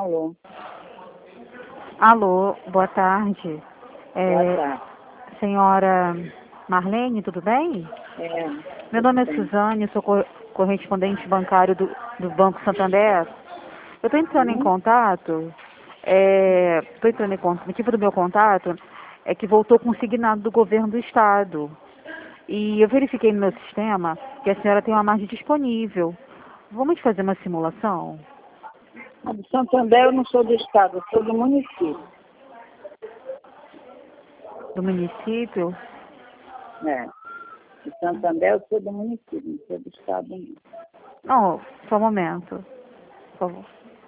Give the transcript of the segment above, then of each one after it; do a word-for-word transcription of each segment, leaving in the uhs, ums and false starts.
Alô, Alô, boa tarde. boa É, tarde. senhora Marlene, tudo bem? É, Meu tudo nome é bem. Suzane, sou cor- correspondente bancário do, do Banco Santander. Eu estou entrando em Hum? contato, estou entrando em contato, o motivo do meu contato é que voltou consignado do governo do estado. E eu verifiquei no meu sistema que a senhora tem uma margem disponível. Vamos fazer uma simulação A de Santander eu não sou do estado, eu sou do município. do município? É, de Santander eu sou do município, não sou do estado não. Não, só um momento, por favor.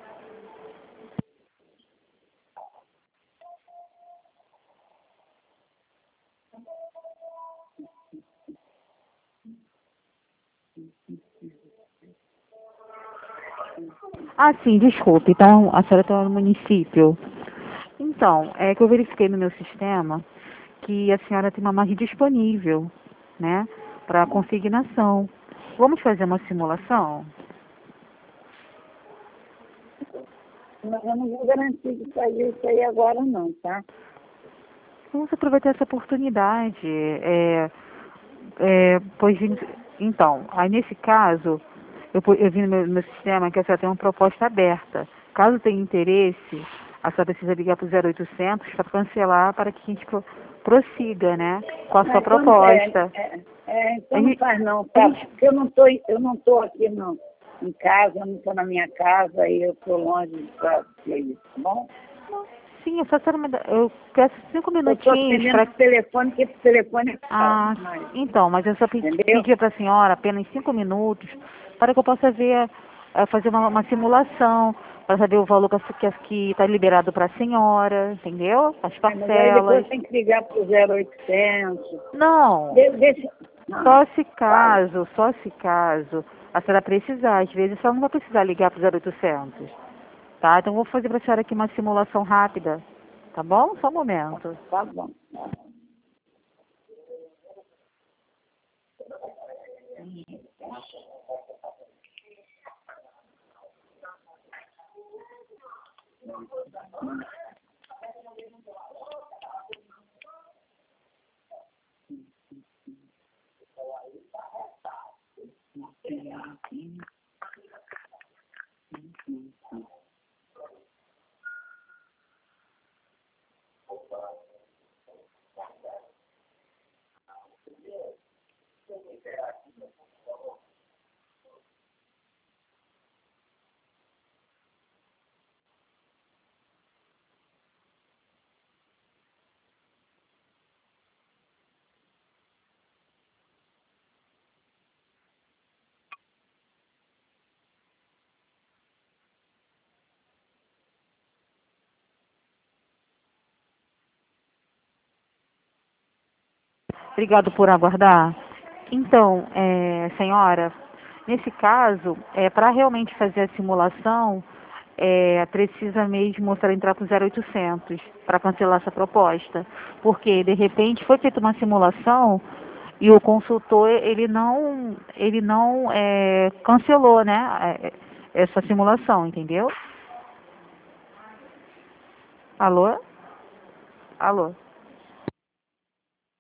Ah, sim, desculpe. Então, a senhora está no município. Então, é que eu verifiquei no meu sistema que a senhora tem uma margem disponível, né, para consignação. Vamos fazer uma simulação? Mas eu não vou garantir de fazer isso aí agora não, tá? Vamos aproveitar essa oportunidade. É, é, pois, então, aí nesse caso, eu, pu- eu vi no meu, no meu sistema que a senhora tem uma proposta aberta. Caso tenha interesse, a senhora precisa ligar para o zero oitocentos para cancelar para que a gente pro- prossiga, né, com a Ah, sua então, não- é, proposta. é, é, A então não gente, faz não, a tá? gente, Porque eu não tô, eu não tô aqui não, em casa, eu não tô na minha casa e eu tô longe para fazer isso, tá bom? sim, eu só quero me dar- eu peço cinco Eu tô minutinhos atendendo para. esse telefone, porque esse telefone é falso, Ah, mas, então, mas eu só pe- entendeu? pedi para a senhora apenas cinco minutos para que eu possa ver, eh, fazer uma, uma simulação, para saber o valor que está liberado para a senhora, entendeu? As É, mas aí depois parcelas. tem que ligar pro zero oitocentos. Não, De, deixa. Não, só se fala. caso, só se caso a senhora precisar. Às vezes a senhora não vai precisar ligar para o zero oitocentos, tá? Então eu vou fazer para a senhora aqui uma simulação rápida, tá bom? Só um momento. Tá bom. Obrigado por aguardar. Então, é, senhora, nesse caso, é, para realmente fazer a simulação, é, precisa mesmo você entrar com o zero oitocentos para cancelar essa proposta. Porque, de repente, foi feita uma simulação e o consultor, ele não, ele não é, cancelou, né, é, essa simulação, entendeu? Alô? Alô?